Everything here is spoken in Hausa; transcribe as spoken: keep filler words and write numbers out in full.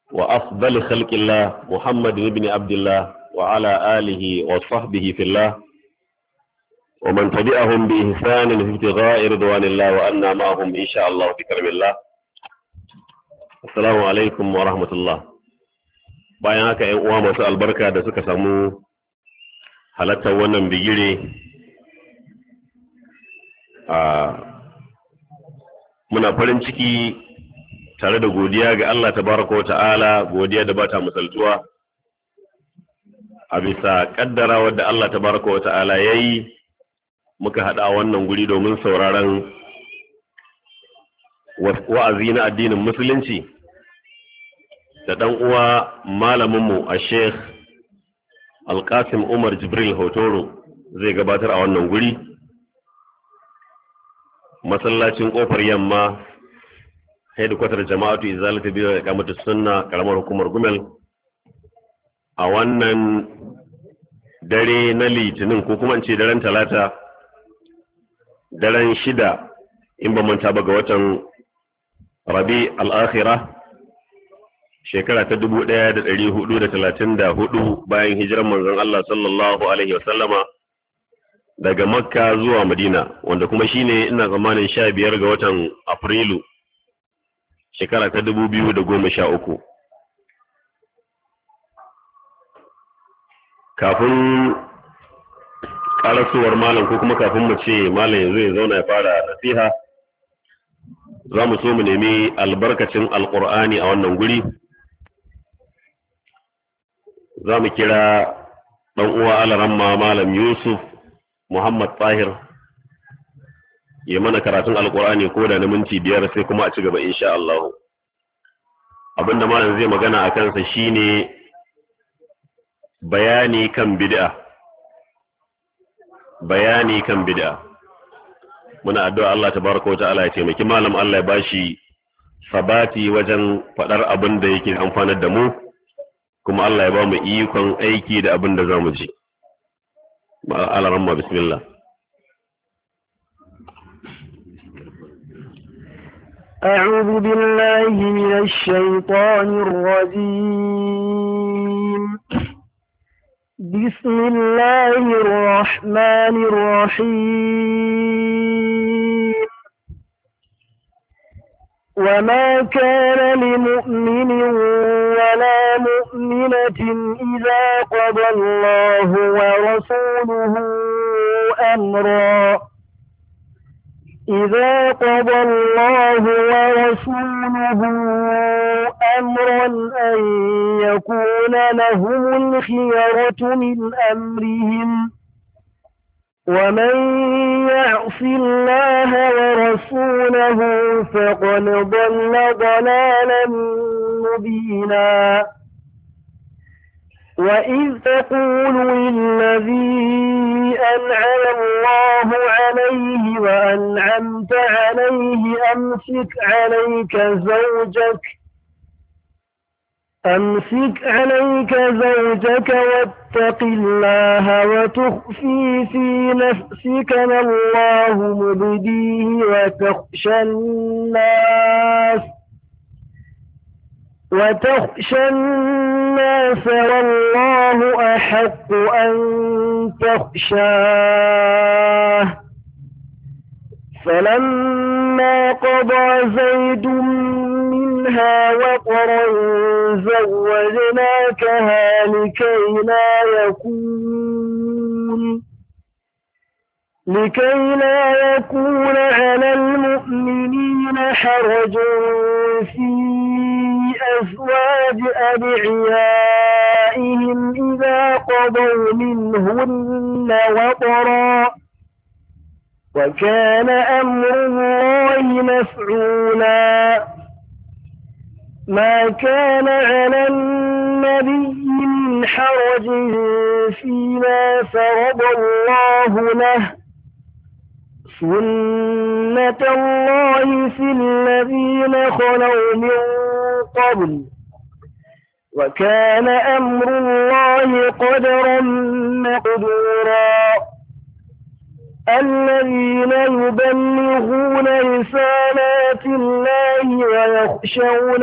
وأفضل خلق الله محمد بن عبد الله وعلى آله وصحبه في الله ومن تبعهم بإحسان في ابتغاء رضوان الله وأنا معهم إن شاء الله بكرم الله. السلام عليكم ورحمة الله. bayan haka ‘yan uwa masu albarka da suka samu halattar wannan bigire a muna farin ciki tare da godiya ga Allah tabaraka wa ta'ala, godiya da bata misaltuwa a bisa kaddara wadda Allah tabaraka wa ta'ala yayi muka hada wannan guri domin sauraron wa'azi na addinin musulunci da dan uwa malamin mu a Sheikh Al-Qasim Umar Jibril Hotoro zai gabatar a wannan guri, masallacin kofar yamma hedikwatar jama'atu izalatu biyu da kamata sunna karamar hukumar Gumel a wannan dare na litinin ko kuma ce daren talata, daren shida in ba manta ba ga watan rabi al-akhirah shekara ta dubu ɗaya da ɗari hudu da talatin da hudu bayan hijiran manzon Allah sallallahu alaihi wasallama daga makka zuwa madina, wanda kuma shine ina tsammanin sha biyar ga watan afrilu shekara ta dubu biyu da goma sha uku. Kafin karasuwar malam ko kuma kafin mu ce malam yanzu ya zauna ya fara nasiha, za mu so mu nemi albarkacin alkur'ani a wannan guri. Za mu kira ɗan uwa alaramma malam Yusuf Muhammad Tahir ya mana karatun alkur'ani ko da na minti biyar sai kuma a ci gaba insha Allah. Abinda malam zai magana a kansa shine bayani kan bid'a bayani kan bid'a muna addu'a Allah tabaraka wa ta'ala ya taimaki malam, Allah ya bashi sabati wajen fadar abin da yake amfanar da mu, kuma Allah ya ba mu ikon aiki da abin da zamu ji. Al-Rahman bismillah. أعوذ بالله من الشيطان الرجيم. بسم الله الرحمن الرحيم. وما كان لمؤمن ولا مؤمنة إذا قضى الله ورسوله أمرا إذا قضى الله ورسوله أمرا أن يكون لهم الخيرة من أمرهم ومن يعص الله ورسوله فقد ضل ضلالا مبينا. وإذ تقول للذي أنعم الله عليه وأنعمت عليه أمسك عليك زوجك أمسك عليك زوجك واتق الله وتخفي في نفسك ما الله مبديه وتخشى الناس وتخشى الناس والله أحق أن تخشاه. فلما قضى زيد منها وطرا زوجناكها لكي لا يكون لكي لا يكون على المؤمنين حرج في أزواج أدعيائهم إذا قضوا منهن وطرا وكان أمر الله مفعولا. ما كان على النبي من حرج فيما فرض الله له سنة الله في الذين خلوا من قبل وكان أمر الله قدرا مقدورا. الذين يبلغون رسالات الله ويخشون